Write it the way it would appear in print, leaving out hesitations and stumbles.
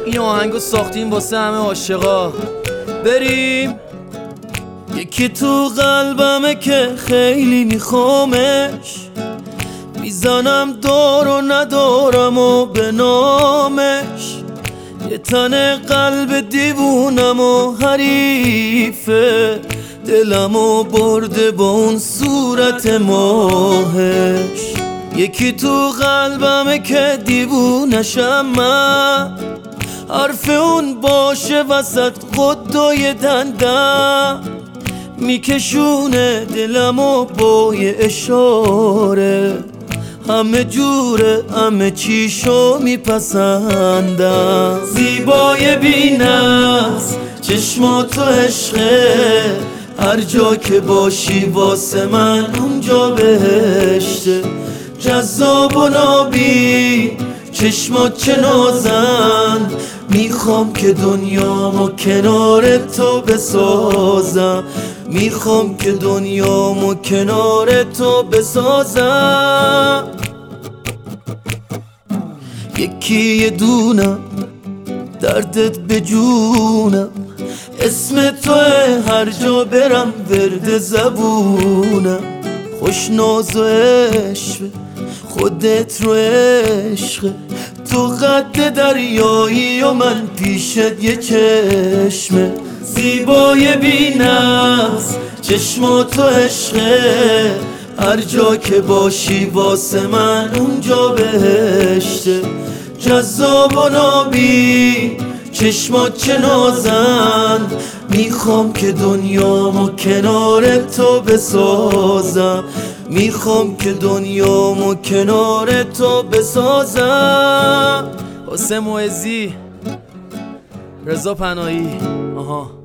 این آهنگو ساختیم واسه همه عاشقا. بریم. یکی تو قلبمه که خیلی میخوامش، میزنم دار و ندارم و به نامش. یه تن قلب دیوونم و حریفه، دلمو برده با اون صورت ماهش. یکی تو قلبمه که دیوونشم من، حرف اون باشه وسط قدای دندم، میکشونه دلمو با یه اشاره. همه جوره همه چیشو میپسندم. زیبای بی‌نقص چشماتو عشقه، هر جا که باشی واسه من اونجا بهشته. جذاب و نابی چشمات چه نازن، میخوام که دنیامو کنار تو بسازم. میخوام که دنیامو کنار تو بسازم. یکی یه دونم دردت به جونم، اسم توه هر جا برم ورد زبونم. خوش ناز و عشق خودت رو عشق، تو قد دریایی و من پیشت یه چشمه. زیبای بی‌نقص چشماتو عشقه، هر جا که باشی واسه من اونجا بهشته. جذاب و نابی چشمات چه نازن، میخوام که دنیامو کنار تو بسازم. میخوام که دنیامو کنار تو بسازم. حسین معزی، رضا پناهی. آها.